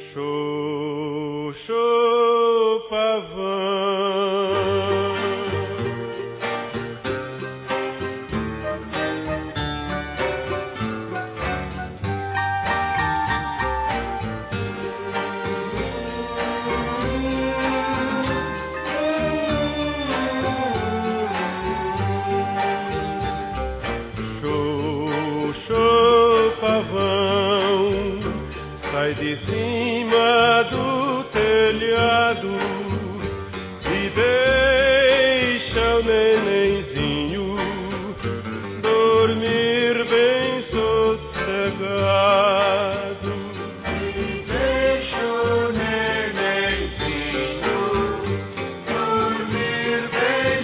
Xoxô, pavão. Xoxô, pavão, sai de cima do telhado e deixa o nenenzinho dormir bem sossegado. E deixa o nenenzinho dormir bem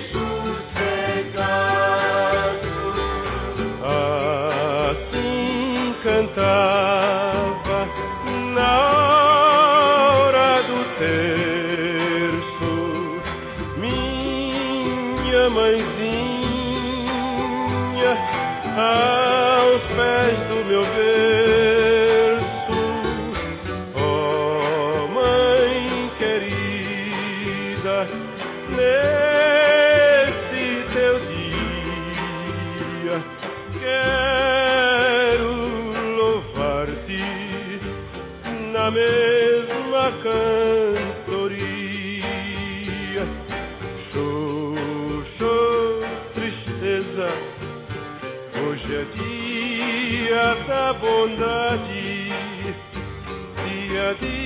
sossegado. Assim cantava na hora do terço minha mãezinha aos pés do meu berço. Oh, mãe querida, nesse teu dia quero louvar-te na mesma cantoria. Xoxô, tristeza, hoje é dia da bondade, dia